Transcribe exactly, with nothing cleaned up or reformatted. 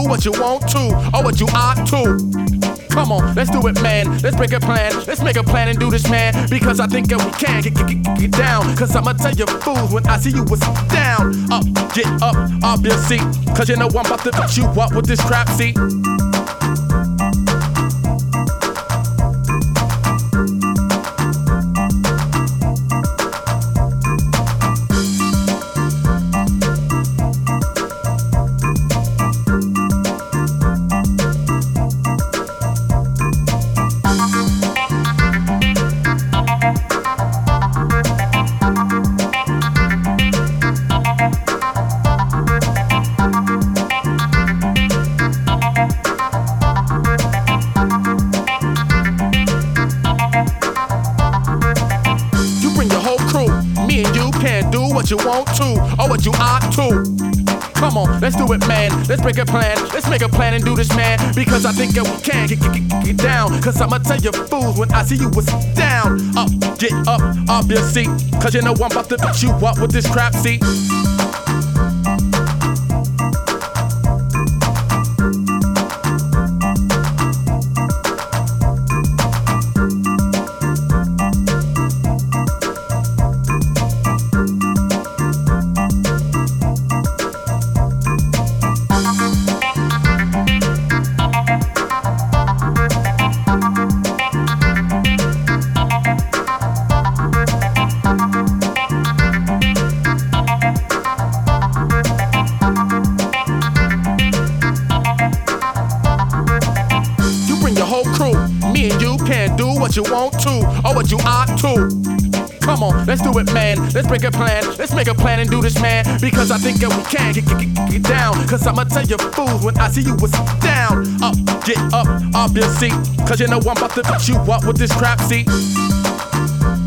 what you want to, or what you ought to. Come on, let's do it, man. Let's break a plan. Let's make a plan and do this, man. Because I think that we can get, get, get, get down. Cause I'ma tell you fools when I see you was down. Up, get up, off your seat. Cause you know I'm about to beat you up with this trap seat. What you want to, or what you ought to. Come on, let's do it, man. Let's break a plan. Let's make a plan and do this, man. Because I think that we can get, get, get, get down. Cause I'ma tell you fools when I see you was down. Up, get up, off your seat. Cause you know I'm about to beat you up with this trap seat. Me and you can do what you want to, or what you ought to. Come on, let's do it, man. Let's break a plan. Let's make a plan and do this, man. Because I think that we can get, get, get, get down. Cause I'ma tell you fools when I see you was down. Up, get up, off your seat. Cause you know I'm about to beat you up with this trap seat.